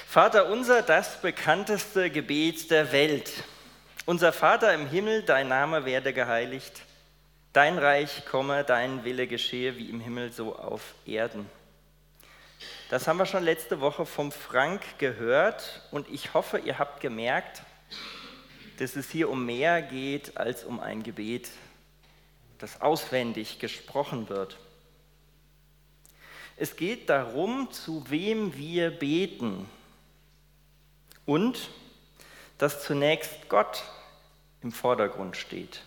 Vater unser, das bekannteste Gebet der Welt. Unser Vater im Himmel, dein Name werde geheiligt. Dein Reich komme, dein Wille geschehe, wie im Himmel so auf Erden. Das haben wir schon letzte Woche vom Frank gehört und ich hoffe, ihr habt gemerkt, dass es hier um mehr geht als um ein Gebet, das auswendig gesprochen wird. Es geht darum, zu wem wir beten und dass zunächst Gott im Vordergrund steht.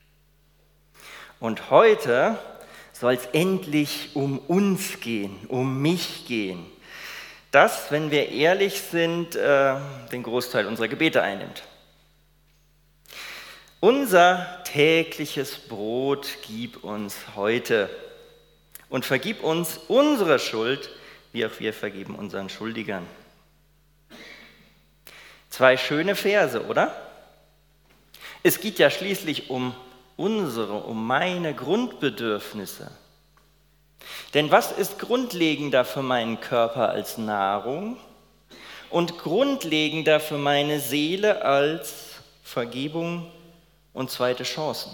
Und heute soll es endlich um uns gehen, um mich gehen. Das, wenn wir ehrlich sind, den Großteil unserer Gebete einnimmt. Unser tägliches Brot gib uns heute und vergib uns unsere Schuld, wie auch wir vergeben unseren Schuldigern. 2 schöne Verse, oder? Es geht ja schließlich um meine Grundbedürfnisse. Denn was ist grundlegender für meinen Körper als Nahrung und grundlegender für meine Seele als Vergebung und zweite Chancen?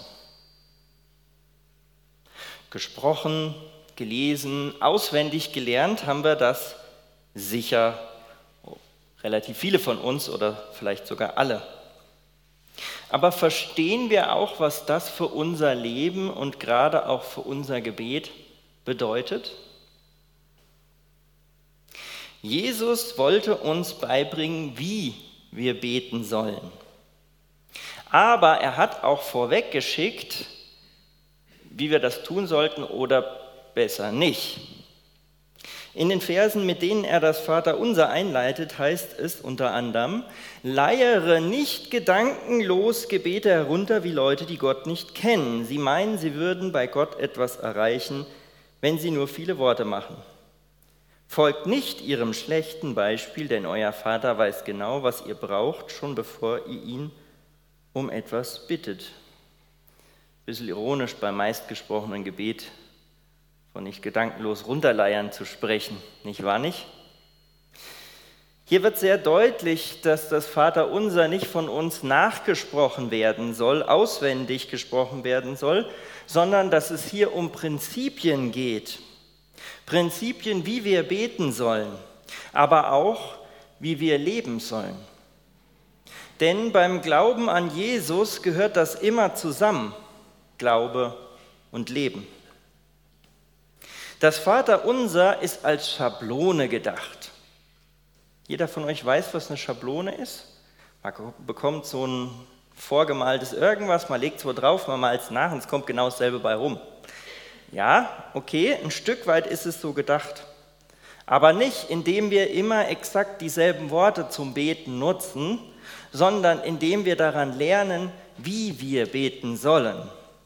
Gesprochen, gelesen, auswendig gelernt haben wir das sicher, relativ viele von uns oder vielleicht sogar alle. Aber verstehen wir auch, was das für unser Leben und gerade auch für unser Gebet bedeutet? Jesus wollte uns beibringen, wie wir beten sollen. Aber er hat auch vorweggeschickt, wie wir das tun sollten oder besser nicht. In den Versen, mit denen er das Vaterunser einleitet, heißt es unter anderem: Leiere nicht gedankenlos Gebete herunter wie Leute, die Gott nicht kennen. Sie meinen, sie würden bei Gott etwas erreichen, wenn sie nur viele Worte machen. Folgt nicht ihrem schlechten Beispiel, denn euer Vater weiß genau, was ihr braucht, schon bevor ihr ihn um etwas bittet. Bisschen ironisch beim meistgesprochenen Gebet von nicht gedankenlos runterleiern zu sprechen, nicht wahr nicht? Hier wird sehr deutlich, dass das Vaterunser nicht von uns nachgesprochen werden soll, auswendig gesprochen werden soll, sondern dass es hier um Prinzipien geht. Prinzipien, wie wir beten sollen, aber auch, wie wir leben sollen. Denn beim Glauben an Jesus gehört das immer zusammen, Glaube und Leben. Das Vaterunser ist als Schablone gedacht. Jeder von euch weiß, was eine Schablone ist? Man bekommt so ein vorgemaltes irgendwas, man legt es wo drauf, man malt es nach und es kommt genau dasselbe bei rum. Ja, okay, ein Stück weit ist es so gedacht. Aber nicht, indem wir immer exakt dieselben Worte zum Beten nutzen, sondern indem wir daran lernen, wie wir beten sollen.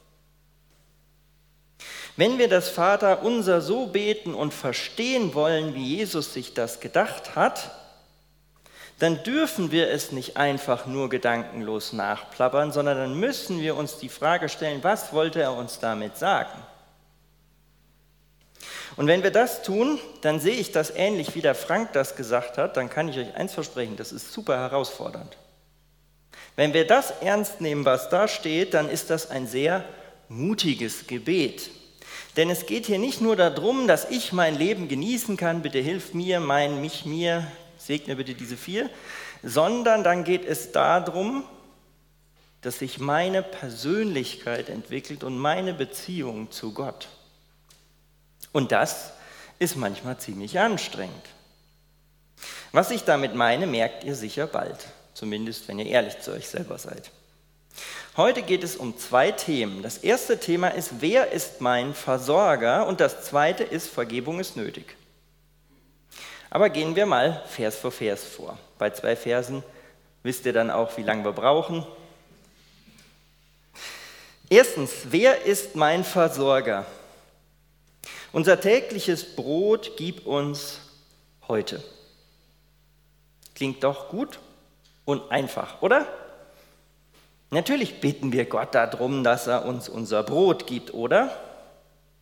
Wenn wir das Vaterunser so beten und verstehen wollen, wie Jesus sich das gedacht hat, dann dürfen wir es nicht einfach nur gedankenlos nachplappern, sondern dann müssen wir uns die Frage stellen, was wollte er uns damit sagen? Und wenn wir das tun, dann sehe ich das ähnlich, wie der Frank das gesagt hat, dann kann ich euch eins versprechen, das ist super herausfordernd. Wenn wir das ernst nehmen, was da steht, dann ist das ein sehr mutiges Gebet. Denn es geht hier nicht nur darum, dass ich mein Leben genießen kann, bitte hilf mir, mir, segne bitte diese 4, sondern dann geht es darum, dass sich meine Persönlichkeit entwickelt und meine Beziehung zu Gott. Und das ist manchmal ziemlich anstrengend. Was ich damit meine, merkt ihr sicher bald, zumindest wenn ihr ehrlich zu euch selber seid. Heute geht es um 2 Themen. Das erste Thema ist, wer ist mein Versorger? Und das zweite ist, Vergebung ist nötig. Aber gehen wir mal Vers für Vers vor. Bei 2 Versen wisst ihr dann auch, wie lange wir brauchen. Erstens, wer ist mein Versorger? Unser tägliches Brot gib uns heute. Klingt doch gut und einfach, oder? Natürlich bitten wir Gott darum, dass er uns unser Brot gibt, oder?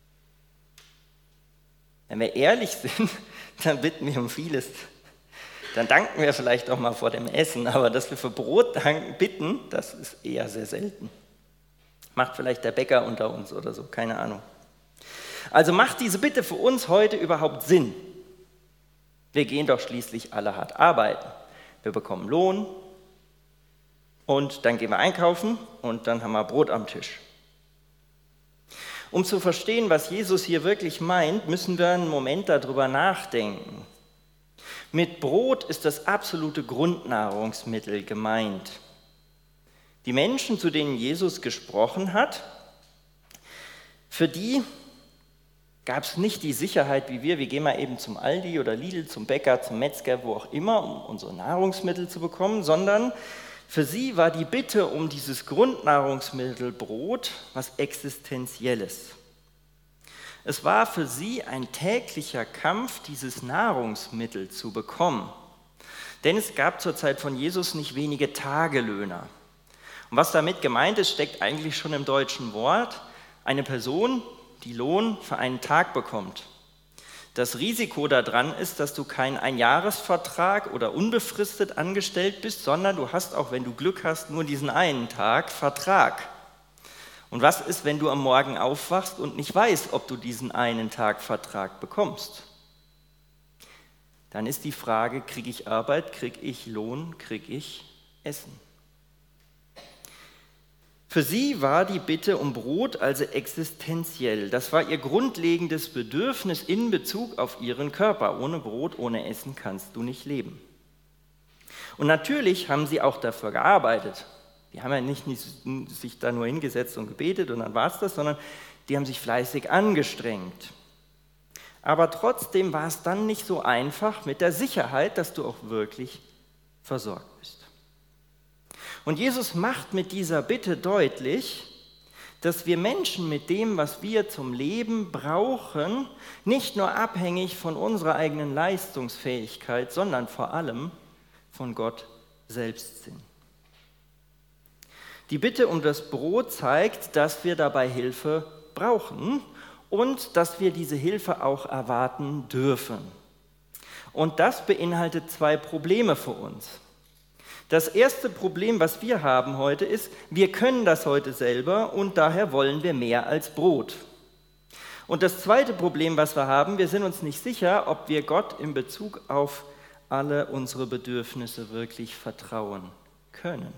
Wenn wir ehrlich sind, dann bitten wir um vieles. Dann danken wir vielleicht auch mal vor dem Essen, aber dass wir für Brot bitten, das ist eher sehr selten. Macht vielleicht der Bäcker unter uns oder so, keine Ahnung. Also macht diese Bitte für uns heute überhaupt Sinn? Wir gehen doch schließlich alle hart arbeiten. Wir bekommen Lohn und dann gehen wir einkaufen und dann haben wir Brot am Tisch. Um zu verstehen, was Jesus hier wirklich meint, müssen wir einen Moment darüber nachdenken. Mit Brot ist das absolute Grundnahrungsmittel gemeint. Die Menschen, zu denen Jesus gesprochen hat, für die gab es nicht die Sicherheit wie wir gehen mal eben zum Aldi oder Lidl, zum Bäcker, zum Metzger, wo auch immer, um unsere Nahrungsmittel zu bekommen, sondern für sie war die Bitte um dieses Grundnahrungsmittel Brot was Existenzielles. Es war für sie ein täglicher Kampf, dieses Nahrungsmittel zu bekommen. Denn es gab zur Zeit von Jesus nicht wenige Tagelöhner. Und was damit gemeint ist, steckt eigentlich schon im deutschen Wort. Eine Person, die Lohn für einen Tag bekommt. Das Risiko daran ist, dass du keinen Einjahresvertrag oder unbefristet angestellt bist, sondern du hast auch, wenn du Glück hast, nur diesen einen Tag Vertrag. Und was ist, wenn du am Morgen aufwachst und nicht weißt, ob du diesen einen Tag Vertrag bekommst? Dann ist die Frage, kriege ich Arbeit, kriege ich Lohn, kriege ich Essen? Für sie war die Bitte um Brot also existenziell. Das war ihr grundlegendes Bedürfnis in Bezug auf ihren Körper. Ohne Brot, ohne Essen kannst du nicht leben. Und natürlich haben sie auch dafür gearbeitet. Die haben ja nicht sich da nur hingesetzt und gebetet und dann war es das, sondern die haben sich fleißig angestrengt. Aber trotzdem war es dann nicht so einfach mit der Sicherheit, dass du auch wirklich versorgt bist. Und Jesus macht mit dieser Bitte deutlich, dass wir Menschen mit dem, was wir zum Leben brauchen, nicht nur abhängig von unserer eigenen Leistungsfähigkeit, sondern vor allem von Gott selbst sind. Die Bitte um das Brot zeigt, dass wir dabei Hilfe brauchen und dass wir diese Hilfe auch erwarten dürfen. Und das beinhaltet zwei Probleme für uns. Das erste Problem, was wir haben heute, ist, wir können das heute selber und daher wollen wir mehr als Brot. Und das zweite Problem, was wir haben, wir sind uns nicht sicher, ob wir Gott in Bezug auf alle unsere Bedürfnisse wirklich vertrauen können.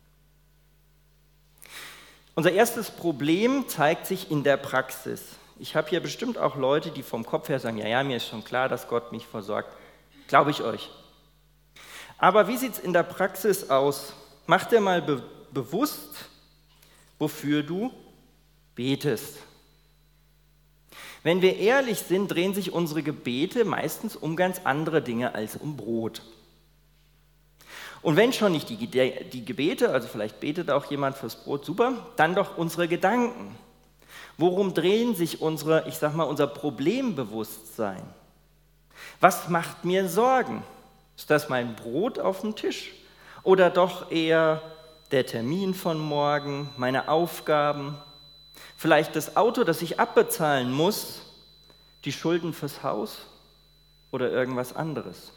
Unser erstes Problem zeigt sich in der Praxis. Ich habe hier bestimmt auch Leute, die vom Kopf her sagen, ja, mir ist schon klar, dass Gott mich versorgt. Glaube ich euch. Aber wie sieht es in der Praxis aus? Mach dir mal bewusst, wofür du betest. Wenn wir ehrlich sind, drehen sich unsere Gebete meistens um ganz andere Dinge als um Brot. Und wenn schon nicht die Gebete, also vielleicht betet auch jemand fürs Brot, super, dann doch unsere Gedanken. Worum drehen sich unser Problembewusstsein? Was macht mir Sorgen? Ist das mein Brot auf dem Tisch? Oder doch eher der Termin von morgen, meine Aufgaben, vielleicht das Auto, das ich abbezahlen muss, die Schulden fürs Haus oder irgendwas anderes?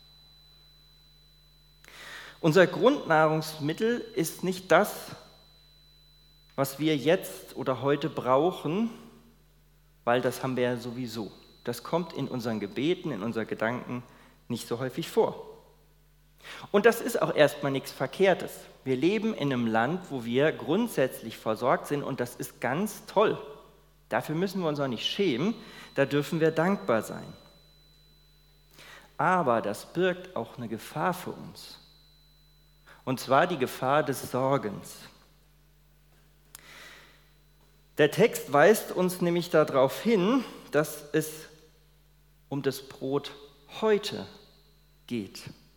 Unser Grundnahrungsmittel ist nicht das, was wir jetzt oder heute brauchen, weil das haben wir ja sowieso. Das kommt in unseren Gebeten, in unseren Gedanken nicht so häufig vor. Und das ist auch erstmal nichts Verkehrtes. Wir leben in einem Land, wo wir grundsätzlich versorgt sind und das ist ganz toll. Dafür müssen wir uns auch nicht schämen, da dürfen wir dankbar sein. Aber das birgt auch eine Gefahr für uns. Und zwar die Gefahr des Sorgens. Der Text weist uns nämlich darauf hin, dass es um das Brot heute geht.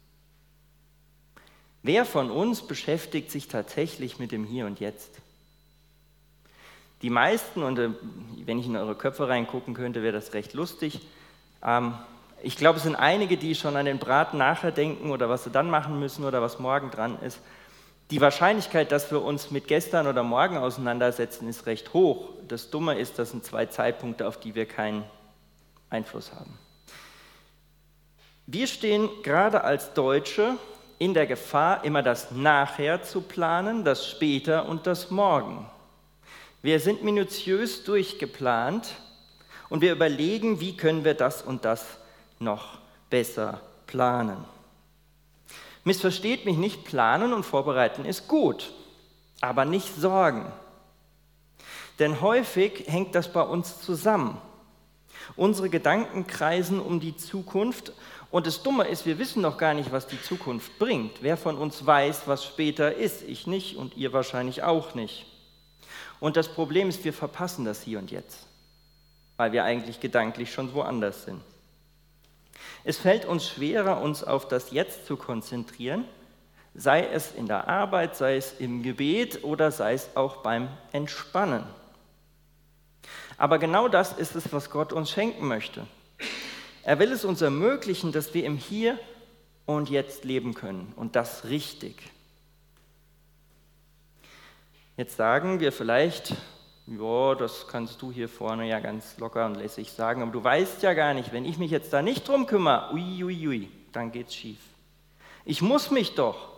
Wer von uns beschäftigt sich tatsächlich mit dem Hier und Jetzt? Die meisten, und wenn ich in eure Köpfe reingucken könnte, wäre das recht lustig. Ich glaube, es sind einige, die schon an den Braten nachher denken oder was sie dann machen müssen oder was morgen dran ist. Die Wahrscheinlichkeit, dass wir uns mit gestern oder morgen auseinandersetzen, ist recht hoch. Das Dumme ist, das sind zwei Zeitpunkte, auf die wir keinen Einfluss haben. Wir stehen gerade als Deutsche in der Gefahr, immer das Nachher zu planen, das Später und das Morgen. Wir sind minutiös durchgeplant und wir überlegen, wie können wir das und das noch besser planen. Missversteht mich nicht, planen und vorbereiten ist gut, aber nicht sorgen. Denn häufig hängt das bei uns zusammen. Unsere Gedanken kreisen um die Zukunft und das Dumme ist, wir wissen noch gar nicht, was die Zukunft bringt. Wer von uns weiß, was später ist? Ich nicht und ihr wahrscheinlich auch nicht. Und das Problem ist, wir verpassen das Hier und Jetzt, weil wir eigentlich gedanklich schon woanders sind. Es fällt uns schwerer, uns auf das Jetzt zu konzentrieren, sei es in der Arbeit, sei es im Gebet oder sei es auch beim Entspannen. Aber genau das ist es, was Gott uns schenken möchte. Er will es uns ermöglichen, dass wir im Hier und Jetzt leben können und das richtig. Jetzt sagen wir vielleicht, ja, das kannst du hier vorne ja ganz locker und lässig sagen, aber du weißt ja gar nicht, wenn ich mich jetzt da nicht drum kümmere, ui, dann geht's schief. Ich muss mich doch.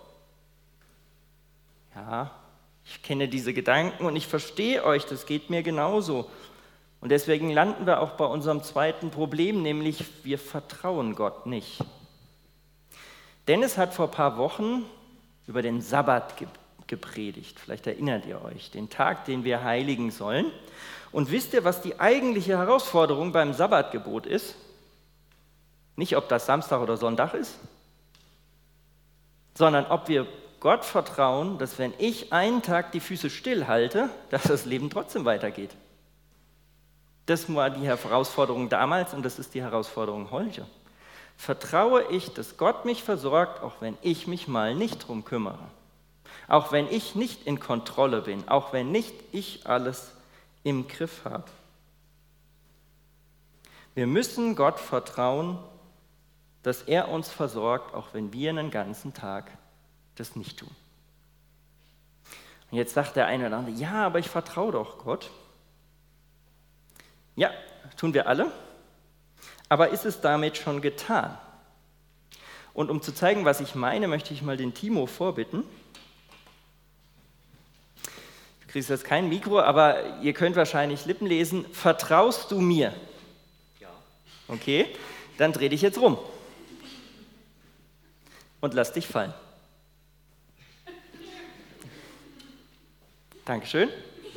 Ja, ich kenne diese Gedanken und ich verstehe euch, das geht mir genauso. Und deswegen landen wir auch bei unserem zweiten Problem, nämlich wir vertrauen Gott nicht. Dennis hat vor ein paar Wochen über den Sabbat gepredigt. Vielleicht erinnert ihr euch, den Tag, den wir heiligen sollen. Und wisst ihr, was die eigentliche Herausforderung beim Sabbatgebot ist? Nicht, ob das Samstag oder Sonntag ist, sondern ob wir Gott vertrauen, dass wenn ich einen Tag die Füße stillhalte, dass das Leben trotzdem weitergeht. Das war die Herausforderung damals und das ist die Herausforderung heute. Vertraue ich, dass Gott mich versorgt, auch wenn ich mich mal nicht drum kümmere? Auch wenn ich nicht in Kontrolle bin, auch wenn nicht ich alles im Griff habe. Wir müssen Gott vertrauen, dass er uns versorgt, auch wenn wir einen ganzen Tag das nicht tun. Und jetzt sagt der eine oder andere, ja, aber ich vertraue doch Gott. Ja, tun wir alle, aber ist es damit schon getan? Und um zu zeigen, was ich meine, möchte ich mal den Timo vorbitten. Du kriegst jetzt kein Mikro, aber ihr könnt wahrscheinlich Lippen lesen. Vertraust du mir? Ja. Okay, dann dreh dich jetzt rum. Und lass dich fallen. Dankeschön.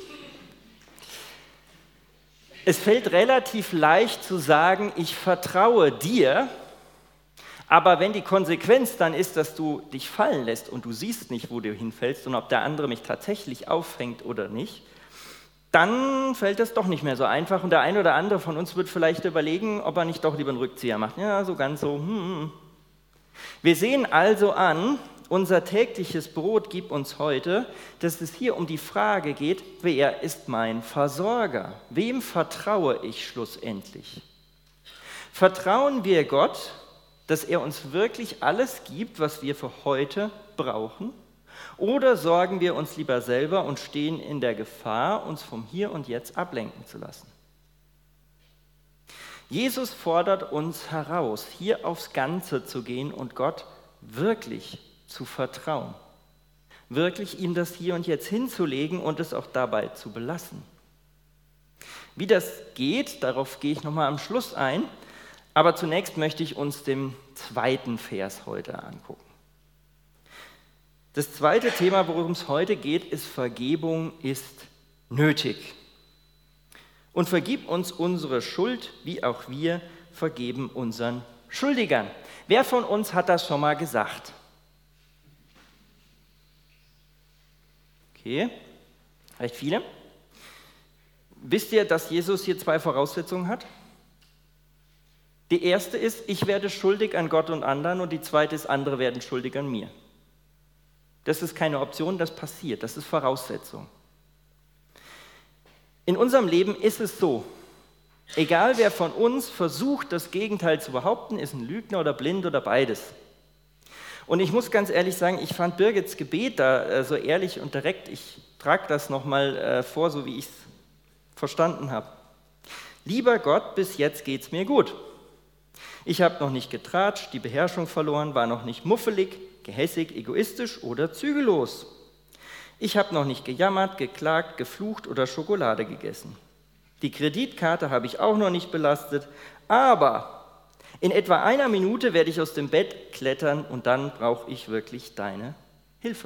Es fällt relativ leicht zu sagen, ich vertraue dir, aber wenn die Konsequenz dann ist, dass du dich fallen lässt und du siehst nicht, wo du hinfällst und ob der andere mich tatsächlich auffängt oder nicht, dann fällt es doch nicht mehr so einfach und der eine oder andere von uns wird vielleicht überlegen, ob er nicht doch lieber einen Rückzieher macht. Ja, so ganz so. Wir sehen also an, unser tägliches Brot gibt uns heute, dass es hier um die Frage geht, wer ist mein Versorger? Wem vertraue ich schlussendlich? Vertrauen wir Gott, dass er uns wirklich alles gibt, was wir für heute brauchen? Oder sorgen wir uns lieber selber und stehen in der Gefahr, uns vom Hier und Jetzt ablenken zu lassen? Jesus fordert uns heraus, hier aufs Ganze zu gehen und Gott wirklich zu vertrauen. Wirklich ihm das Hier und Jetzt hinzulegen und es auch dabei zu belassen. Wie das geht, darauf gehe ich nochmal am Schluss ein, aber zunächst möchte ich uns den zweiten Vers heute angucken. Das zweite Thema, worum es heute geht, ist Vergebung ist nötig. Und vergib uns unsere Schuld, wie auch wir vergeben unseren Schuldigern. Wer von uns hat das schon mal gesagt? Okay, recht viele. Wisst ihr, dass Jesus hier zwei Voraussetzungen hat? Die erste ist, ich werde schuldig an Gott und anderen und die zweite ist, andere werden schuldig an mir. Das ist keine Option, das passiert, das ist Voraussetzung. In unserem Leben ist es so, egal wer von uns versucht, das Gegenteil zu behaupten, ist ein Lügner oder blind oder beides. Und ich muss ganz ehrlich sagen, ich fand Birgits Gebet da so ehrlich und direkt, ich trage das nochmal vor, so wie ich es verstanden habe. Lieber Gott, bis jetzt geht es mir gut. Ich habe noch nicht getratscht, die Beherrschung verloren, war noch nicht muffelig, gehässig, egoistisch oder zügellos. Ich habe noch nicht gejammert, geklagt, geflucht oder Schokolade gegessen. Die Kreditkarte habe ich auch noch nicht belastet, aber in etwa einer Minute werde ich aus dem Bett klettern und dann brauche ich wirklich deine Hilfe.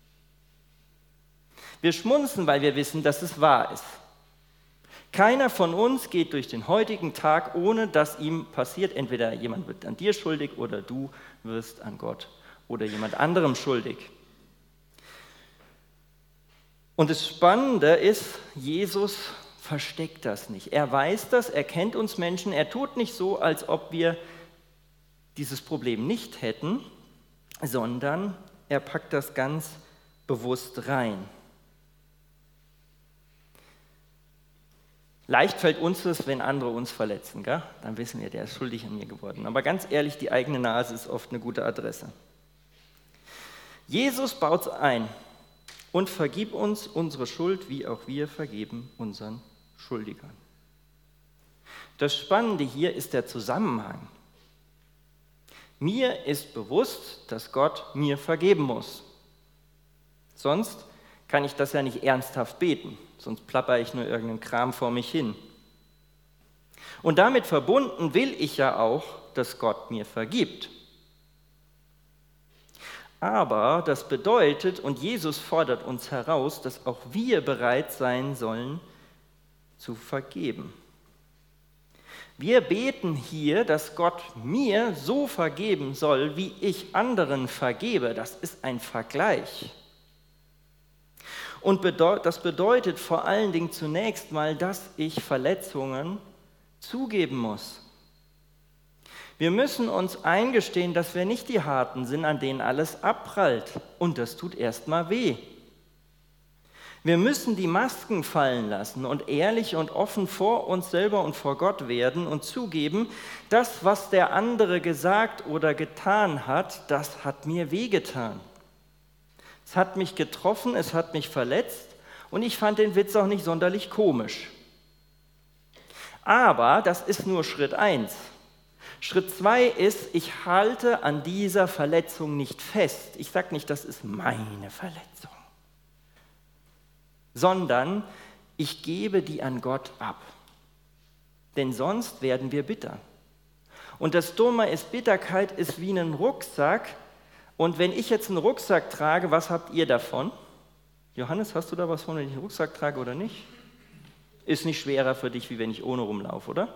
Wir schmunzeln, weil wir wissen, dass es wahr ist. Keiner von uns geht durch den heutigen Tag, ohne dass ihm passiert, entweder jemand wird an dir schuldig oder du wirst an Gott oder jemand anderem schuldig. Und das Spannende ist, Jesus versteckt das nicht. Er weiß das, er kennt uns Menschen, er tut nicht so, als ob wir dieses Problem nicht hätten, sondern er packt das ganz bewusst rein. Leicht fällt uns das, wenn andere uns verletzen, gell? Dann wissen wir, der ist schuldig an mir geworden. Aber ganz ehrlich, die eigene Nase ist oft eine gute Adresse. Jesus baut es ein und vergib uns unsere Schuld, wie auch wir vergeben unseren Schuldigern. Das Spannende hier ist der Zusammenhang. Mir ist bewusst, dass Gott mir vergeben muss. Sonst kann ich das ja nicht ernsthaft beten, sonst plapper ich nur irgendeinen Kram vor mich hin. Und damit verbunden will ich ja auch, dass Gott mir vergibt. Aber das bedeutet, und Jesus fordert uns heraus, dass auch wir bereit sein sollen, zu vergeben. Wir beten hier, dass Gott mir so vergeben soll, wie ich anderen vergebe. Das ist ein Vergleich. Und das bedeutet vor allen Dingen zunächst mal, dass ich Verletzungen zugeben muss. Wir müssen uns eingestehen, dass wir nicht die Harten sind, an denen alles abprallt. Und das tut erstmal weh. Wir müssen die Masken fallen lassen und ehrlich und offen vor uns selber und vor Gott werden und zugeben, das, was der andere gesagt oder getan hat, das hat mir wehgetan. Es hat mich getroffen, es hat mich verletzt und ich fand den Witz auch nicht sonderlich komisch. Aber das ist nur Schritt 1. Schritt 2 ist, ich halte an dieser Verletzung nicht fest. Ich sage nicht, das ist meine Verletzung, sondern ich gebe die an Gott ab. Denn sonst werden wir bitter. Und das Dumme ist, Bitterkeit ist wie ein Rucksack. Und wenn ich jetzt einen Rucksack trage, was habt ihr davon? Johannes, hast du da was von, wenn ich einen Rucksack trage oder nicht? Ist nicht schwerer für dich, wie wenn ich ohne rumlaufe, oder?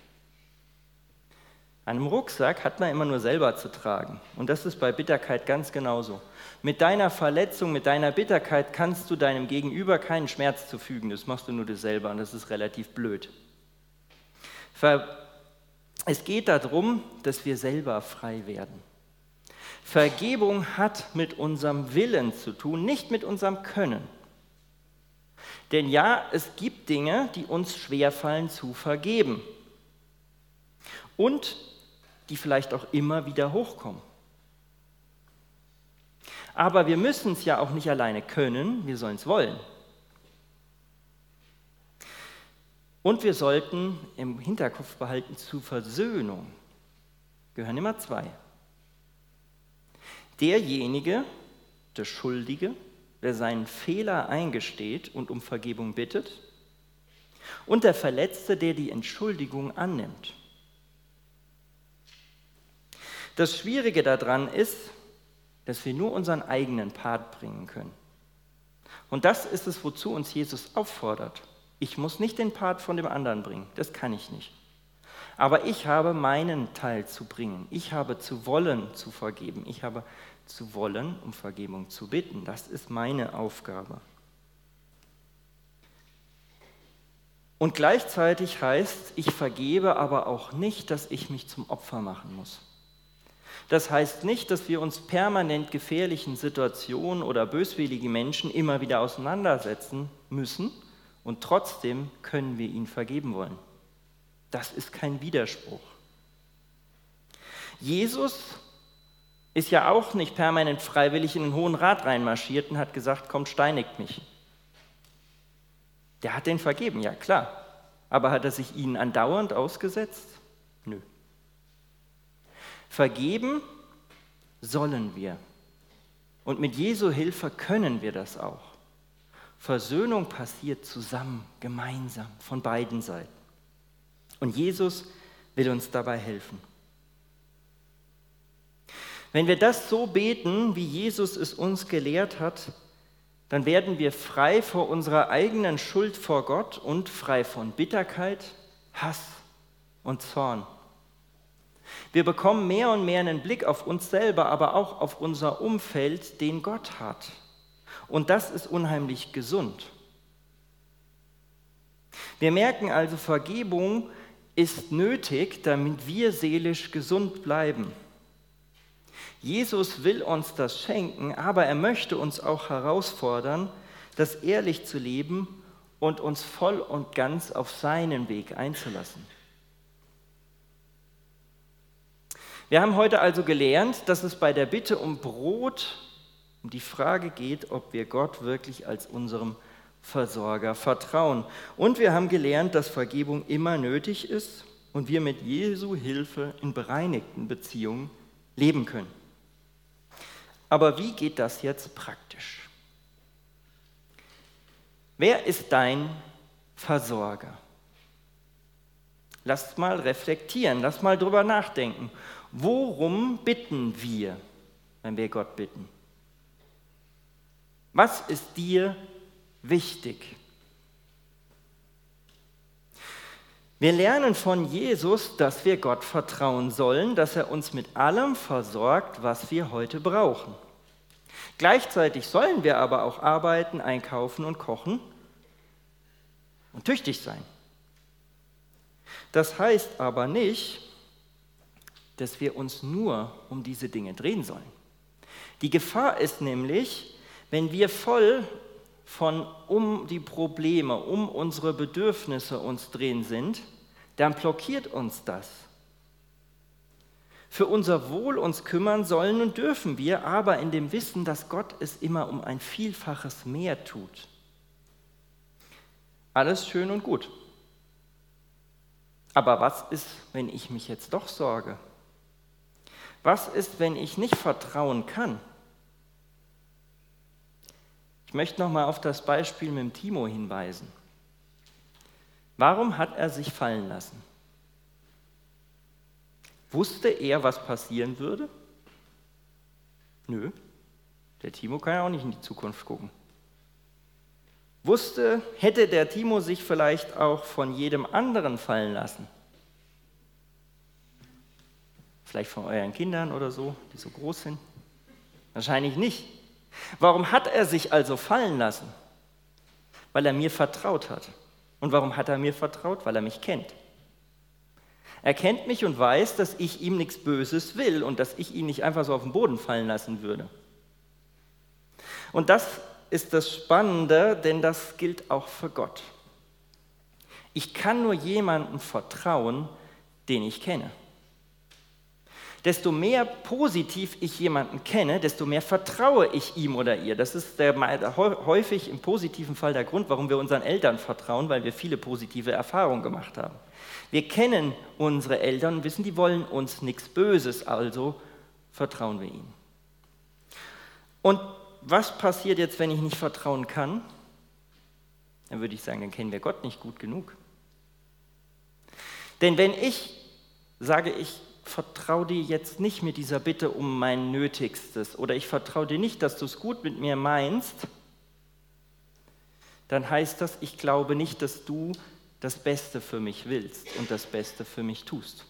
An einem Rucksack hat man immer nur selber zu tragen. Und das ist bei Bitterkeit ganz genauso. Mit deiner Verletzung, mit deiner Bitterkeit kannst du deinem Gegenüber keinen Schmerz zufügen. Das machst du nur dir selber und das ist relativ blöd. Es geht darum, dass wir selber frei werden. Vergebung hat mit unserem Willen zu tun, nicht mit unserem Können. Denn ja, es gibt Dinge, die uns schwerfallen zu vergeben. Und die vielleicht auch immer wieder hochkommen. Aber wir müssen es ja auch nicht alleine können, wir sollen es wollen. Und wir sollten im Hinterkopf behalten, zur Versöhnung gehören immer 2. Derjenige, der Schuldige, der seinen Fehler eingesteht und um Vergebung bittet, und der Verletzte, der die Entschuldigung annimmt. Das Schwierige daran ist, dass wir nur unseren eigenen Part bringen können. Und das ist es, wozu uns Jesus auffordert. Ich muss nicht den Part von dem anderen bringen, das kann ich nicht. Aber ich habe meinen Teil zu bringen. Ich habe zu wollen, zu vergeben. Ich habe zu wollen, um Vergebung zu bitten. Das ist meine Aufgabe. Und gleichzeitig heißt, ich vergebe aber auch nicht, dass ich mich zum Opfer machen muss. Das heißt nicht, dass wir uns permanent gefährlichen Situationen oder böswilligen Menschen immer wieder auseinandersetzen müssen und trotzdem können wir ihnen vergeben wollen. Das ist kein Widerspruch. Jesus ist ja auch nicht permanent freiwillig in den Hohen Rat reinmarschiert und hat gesagt, kommt, steinigt mich. Der hat den vergeben, ja klar. Aber hat er sich ihnen andauernd ausgesetzt? Nö. Vergeben sollen wir. Und mit Jesu Hilfe können wir das auch. Versöhnung passiert zusammen, gemeinsam, von beiden Seiten. Und Jesus will uns dabei helfen. Wenn wir das so beten, wie Jesus es uns gelehrt hat, dann werden wir frei vor unserer eigenen Schuld vor Gott und frei von Bitterkeit, Hass und Zorn. Wir bekommen mehr und mehr einen Blick auf uns selber, aber auch auf unser Umfeld, den Gott hat. Und das ist unheimlich gesund. Wir merken also, Vergebung ist nötig, damit wir seelisch gesund bleiben. Jesus will uns das schenken, aber er möchte uns auch herausfordern, das ehrlich zu leben und uns voll und ganz auf seinen Weg einzulassen. Wir haben heute also gelernt, dass es bei der Bitte um Brot um die Frage geht, ob wir Gott wirklich als unserem Versorger vertrauen. Und wir haben gelernt, dass Vergebung immer nötig ist und wir mit Jesu Hilfe in bereinigten Beziehungen leben können. Aber wie geht das jetzt praktisch? Wer ist dein Versorger? Lasst mal reflektieren, lasst mal drüber nachdenken. Worum bitten wir, wenn wir Gott bitten? Was ist dir wichtig? Wir lernen von Jesus, dass wir Gott vertrauen sollen, dass er uns mit allem versorgt, was wir heute brauchen. Gleichzeitig sollen wir aber auch arbeiten, einkaufen und kochen und tüchtig sein. Das heißt aber nicht, dass wir uns nur um diese Dinge drehen sollen. Die Gefahr ist nämlich, wenn wir voll um die Probleme, um unsere Bedürfnisse uns drehen sind, dann blockiert uns das. Für unser Wohl uns kümmern sollen und dürfen wir, aber in dem Wissen, dass Gott es immer um ein Vielfaches mehr tut. Alles schön und gut. Aber was ist, wenn ich mich jetzt doch sorge? Was ist, wenn ich nicht vertrauen kann? Ich möchte nochmal auf das Beispiel mit dem Timo hinweisen. Warum hat er sich fallen lassen? Wusste er, was passieren würde? Nö, der Timo kann ja auch nicht in die Zukunft gucken. Hätte der Timo sich vielleicht auch von jedem anderen fallen lassen? Vielleicht von euren Kindern oder so, die so groß sind? Wahrscheinlich nicht. Warum hat er sich also fallen lassen? Weil er mir vertraut hat. Und warum hat er mir vertraut? Weil er mich kennt. Er kennt mich und weiß, dass ich ihm nichts Böses will und dass ich ihn nicht einfach so auf den Boden fallen lassen würde. Und das ist das Spannende, denn das gilt auch für Gott. Ich kann nur jemandem vertrauen, den ich kenne. Desto mehr positiv ich jemanden kenne, desto mehr vertraue ich ihm oder ihr. Das ist häufig im positiven Fall der Grund, warum wir unseren Eltern vertrauen, weil wir viele positive Erfahrungen gemacht haben. Wir kennen unsere Eltern und wissen, die wollen uns nichts Böses, also vertrauen wir ihnen. Und was passiert jetzt, wenn ich nicht vertrauen kann? Dann würde ich sagen, dann kennen wir Gott nicht gut genug. Denn wenn ich sage, ich vertraue dir jetzt nicht mit dieser Bitte um mein Nötigstes oder ich vertraue dir nicht, dass du es gut mit mir meinst, dann heißt das, ich glaube nicht, dass du das Beste für mich willst und das Beste für mich tust.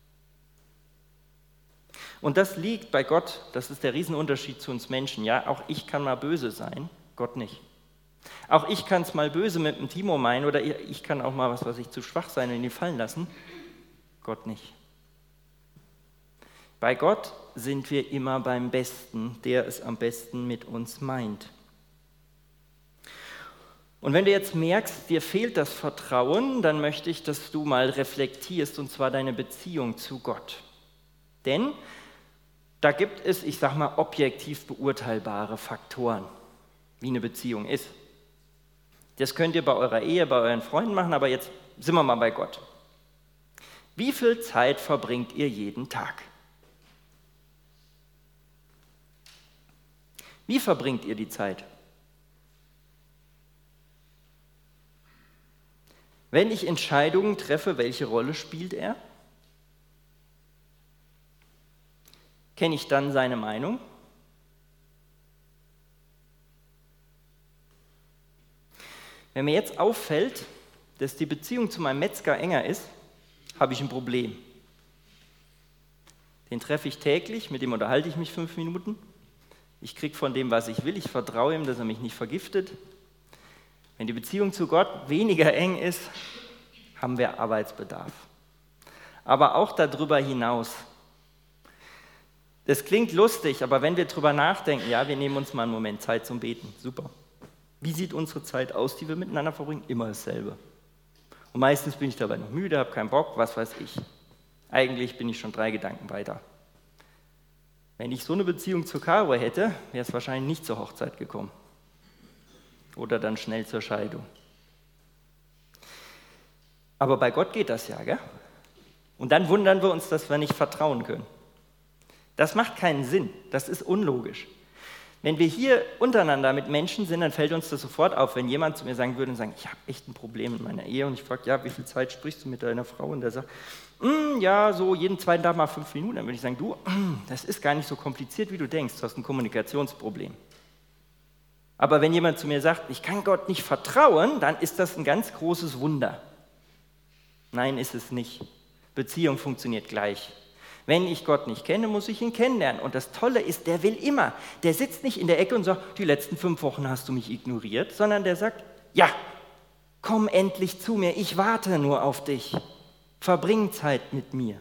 Und das liegt bei Gott, das ist der Riesenunterschied zu uns Menschen. Ja, auch ich kann mal böse sein, Gott nicht. Auch ich kann es mal böse mit dem Timo meinen oder ich kann auch mal, zu schwach sein und ihn fallen lassen, Gott nicht. Bei Gott sind wir immer beim Besten, der es am besten mit uns meint. Und wenn du jetzt merkst, dir fehlt das Vertrauen, dann möchte ich, dass du mal reflektierst, und zwar deine Beziehung zu Gott. Denn da gibt es, ich sag mal, objektiv beurteilbare Faktoren, wie eine Beziehung ist. Das könnt ihr bei eurer Ehe, bei euren Freunden machen, aber jetzt sind wir mal bei Gott. Wie viel Zeit verbringt ihr jeden Tag? Wie verbringt ihr die Zeit? Wenn ich Entscheidungen treffe, welche Rolle spielt er? Kenne ich dann seine Meinung? Wenn mir jetzt auffällt, dass die Beziehung zu meinem Metzger enger ist, habe ich ein Problem. Den treffe ich täglich, mit dem unterhalte ich mich 5 Minuten. Ich kriege von dem, was ich will, ich vertraue ihm, dass er mich nicht vergiftet. Wenn die Beziehung zu Gott weniger eng ist, haben wir Arbeitsbedarf. Aber auch darüber hinaus. Das klingt lustig, aber wenn wir darüber nachdenken, ja, wir nehmen uns mal einen Moment Zeit zum Beten, super. Wie sieht unsere Zeit aus, die wir miteinander verbringen? Immer dasselbe. Und meistens bin ich dabei noch müde, habe keinen Bock, was weiß ich. Eigentlich bin ich schon 3 Gedanken weiter. Wenn ich so eine Beziehung zu Caro hätte, wäre es wahrscheinlich nicht zur Hochzeit gekommen. Oder dann schnell zur Scheidung. Aber bei Gott geht das ja, gell? Und dann wundern wir uns, dass wir nicht vertrauen können. Das macht keinen Sinn, das ist unlogisch. Wenn wir hier untereinander mit Menschen sind, dann fällt uns das sofort auf, wenn jemand zu mir sagen würde und sagen, ich habe echt ein Problem in meiner Ehe und ich frage, ja, wie viel Zeit sprichst du mit deiner Frau? Und der sagt, ja, so jeden zweiten Tag mal 5 Minuten. Dann würde ich sagen, du, das ist gar nicht so kompliziert, wie du denkst, du hast ein Kommunikationsproblem. Aber wenn jemand zu mir sagt, ich kann Gott nicht vertrauen, dann ist das ein ganz großes Wunder. Nein, ist es nicht. Beziehung funktioniert gleich. Wenn ich Gott nicht kenne, muss ich ihn kennenlernen. Und das Tolle ist, der will immer. Der sitzt nicht in der Ecke und sagt, die letzten 5 Wochen hast du mich ignoriert, sondern der sagt, ja, komm endlich zu mir, ich warte nur auf dich. Verbring Zeit mit mir.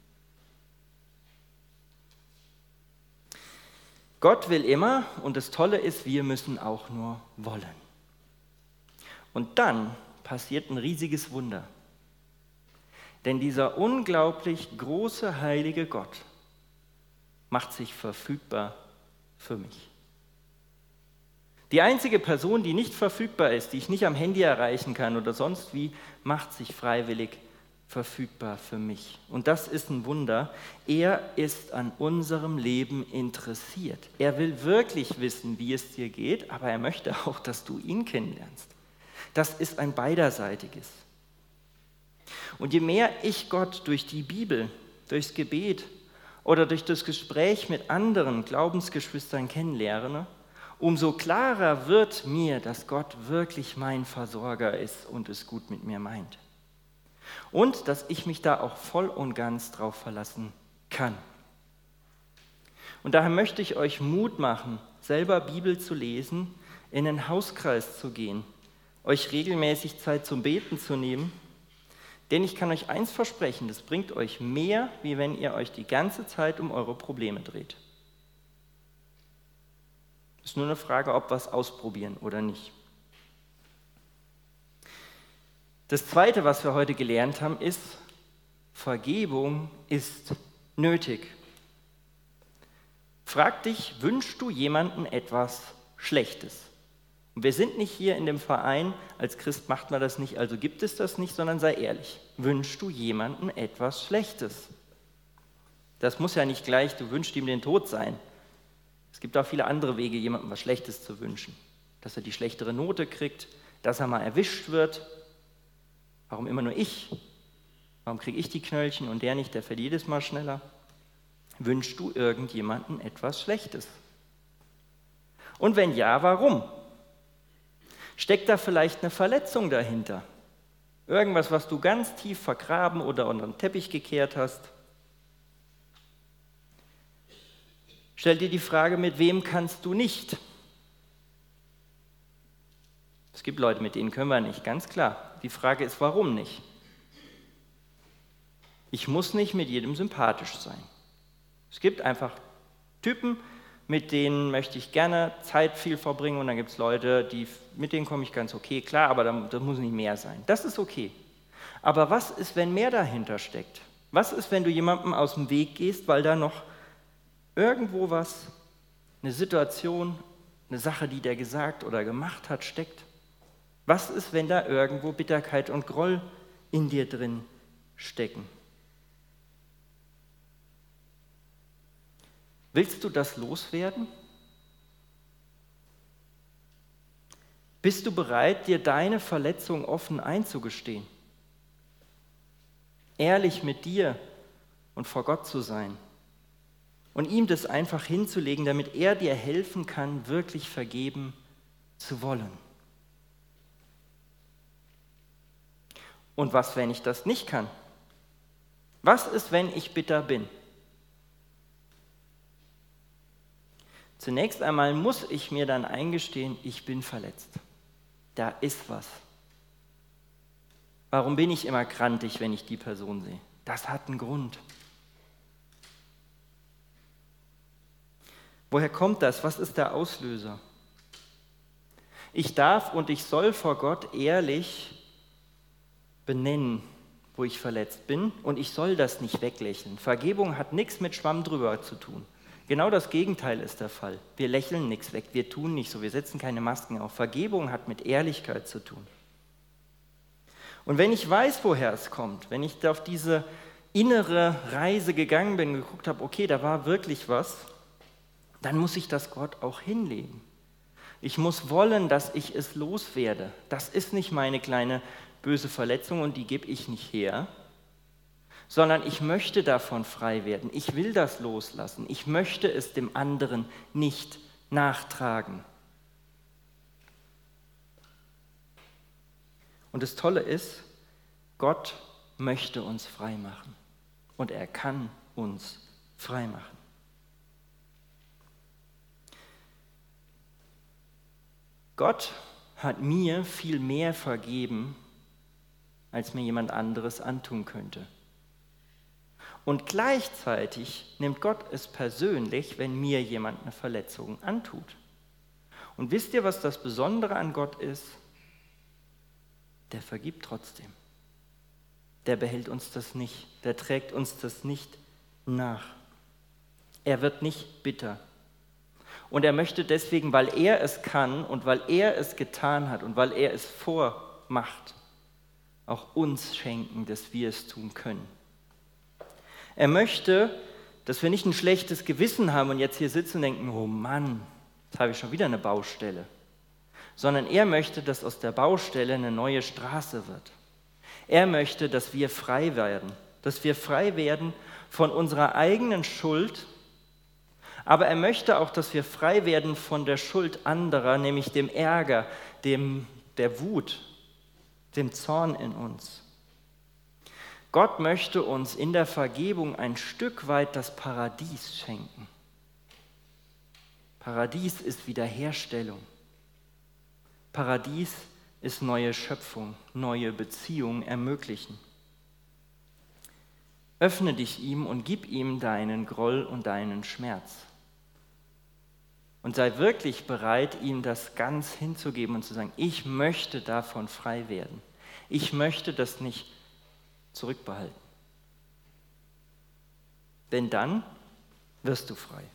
Gott will immer und das Tolle ist, wir müssen auch nur wollen. Und dann passiert ein riesiges Wunder. Denn dieser unglaublich große, heilige Gott macht sich verfügbar für mich. Die einzige Person, die nicht verfügbar ist, die ich nicht am Handy erreichen kann oder sonst wie, macht sich freiwillig verfügbar für mich. Und das ist ein Wunder. Er ist an unserem Leben interessiert. Er will wirklich wissen, wie es dir geht, aber er möchte auch, dass du ihn kennenlernst. Das ist ein beiderseitiges. Und je mehr ich Gott durch die Bibel, durchs Gebet oder durch das Gespräch mit anderen Glaubensgeschwistern kennenlerne, umso klarer wird mir, dass Gott wirklich mein Versorger ist und es gut mit mir meint. Und dass ich mich da auch voll und ganz drauf verlassen kann. Und daher möchte ich euch Mut machen, selber Bibel zu lesen, in einen Hauskreis zu gehen, euch regelmäßig Zeit zum Beten zu nehmen. Denn ich kann euch eins versprechen, das bringt euch mehr, wie wenn ihr euch die ganze Zeit um eure Probleme dreht. Es ist nur eine Frage, ob wir es ausprobieren oder nicht. Das Zweite, was wir heute gelernt haben, ist, Vergebung ist nötig. Frag dich, wünschst du jemandem etwas Schlechtes? Und wir sind nicht hier in dem Verein, als Christ macht man das nicht, also gibt es das nicht, sondern sei ehrlich. Wünschst du jemandem etwas Schlechtes? Das muss ja nicht gleich, du wünschst ihm den Tod sein. Es gibt auch viele andere Wege, jemandem was Schlechtes zu wünschen. Dass er die schlechtere Note kriegt, dass er mal erwischt wird. Warum immer nur ich? Warum kriege ich die Knöllchen und der nicht, der fährt jedes Mal schneller? Wünschst du irgendjemandem etwas Schlechtes? Und wenn ja, warum? Steckt da vielleicht eine Verletzung dahinter? Irgendwas, was du ganz tief vergraben oder unter den Teppich gekehrt hast? Stell dir die Frage, mit wem kannst du nicht? Es gibt Leute, mit denen können wir nicht, ganz klar. Die Frage ist, warum nicht? Ich muss nicht mit jedem sympathisch sein. Es gibt einfach Typen, mit denen möchte ich gerne Zeit viel verbringen und dann gibt es Leute, mit denen komme ich ganz okay, klar, aber das muss nicht mehr sein. Das ist okay. Aber was ist, wenn mehr dahinter steckt? Was ist, wenn du jemandem aus dem Weg gehst, weil da noch irgendwo was, eine Situation, eine Sache, die der gesagt oder gemacht hat, steckt? Was ist, wenn da irgendwo Bitterkeit und Groll in dir drin stecken? Willst du das loswerden? Bist du bereit, dir deine Verletzung offen einzugestehen? Ehrlich mit dir und vor Gott zu sein und ihm das einfach hinzulegen, damit er dir helfen kann, wirklich vergeben zu wollen. Und was, wenn ich das nicht kann? Was ist, wenn ich bitter bin? Zunächst einmal muss ich mir dann eingestehen, ich bin verletzt. Da ist was. Warum bin ich immer grantig, wenn ich die Person sehe? Das hat einen Grund. Woher kommt das? Was ist der Auslöser? Ich darf und ich soll vor Gott ehrlich benennen, wo ich verletzt bin, und ich soll das nicht weglächeln. Vergebung hat nichts mit Schwamm drüber zu tun. Genau das Gegenteil ist der Fall. Wir lächeln nichts weg, wir tun nicht so, wir setzen keine Masken auf. Vergebung hat mit Ehrlichkeit zu tun. Und wenn ich weiß, woher es kommt, wenn ich auf diese innere Reise gegangen bin, geguckt habe, okay, da war wirklich was, dann muss ich das Gott auch hinlegen. Ich muss wollen, dass ich es loswerde. Das ist nicht meine kleine böse Verletzung und die gebe ich nicht her, sondern ich möchte davon frei werden. Ich will das loslassen. Ich möchte es dem anderen nicht nachtragen. Und das Tolle ist, Gott möchte uns frei machen und er kann uns frei machen. Gott hat mir viel mehr vergeben, als mir jemand anderes antun könnte. Und gleichzeitig nimmt Gott es persönlich, wenn mir jemand eine Verletzung antut. Und wisst ihr, was das Besondere an Gott ist? Der vergibt trotzdem. Der behält uns das nicht, der trägt uns das nicht nach. Er wird nicht bitter. Und er möchte deswegen, weil er es kann und weil er es getan hat und weil er es vormacht, auch uns schenken, dass wir es tun können. Er möchte, dass wir nicht ein schlechtes Gewissen haben und jetzt hier sitzen und denken, oh Mann, jetzt habe ich schon wieder eine Baustelle. Sondern er möchte, dass aus der Baustelle eine neue Straße wird. Er möchte, dass wir frei werden von unserer eigenen Schuld. Aber er möchte auch, dass wir frei werden von der Schuld anderer, nämlich dem Ärger, der Wut, dem Zorn in uns. Gott möchte uns in der Vergebung ein Stück weit das Paradies schenken. Paradies ist Wiederherstellung. Paradies ist neue Schöpfung, neue Beziehungen ermöglichen. Öffne dich ihm und gib ihm deinen Groll und deinen Schmerz. Und sei wirklich bereit, ihm das ganz hinzugeben und zu sagen, ich möchte davon frei werden. Ich möchte das nicht zurückbehalten. Denn dann wirst du frei.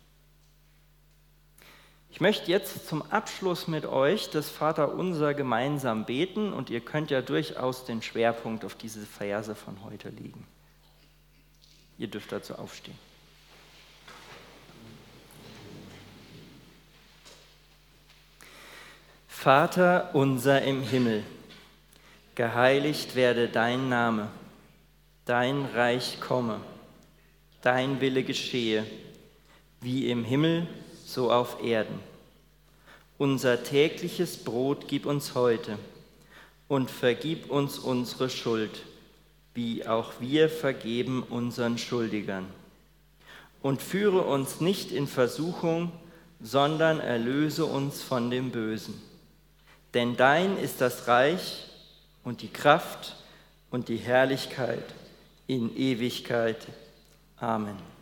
Ich möchte jetzt zum Abschluss mit euch das Vaterunser gemeinsam beten und ihr könnt ja durchaus den Schwerpunkt auf diese Verse von heute legen. Ihr dürft dazu aufstehen. Vater unser im Himmel, geheiligt werde dein Name, dein Reich komme, dein Wille geschehe, wie im Himmel, so auf Erden. Unser tägliches Brot gib uns heute und vergib uns unsere Schuld, wie auch wir vergeben unseren Schuldigern. Und führe uns nicht in Versuchung, sondern erlöse uns von dem Bösen. Denn dein ist das Reich und die Kraft und die Herrlichkeit in Ewigkeit. Amen.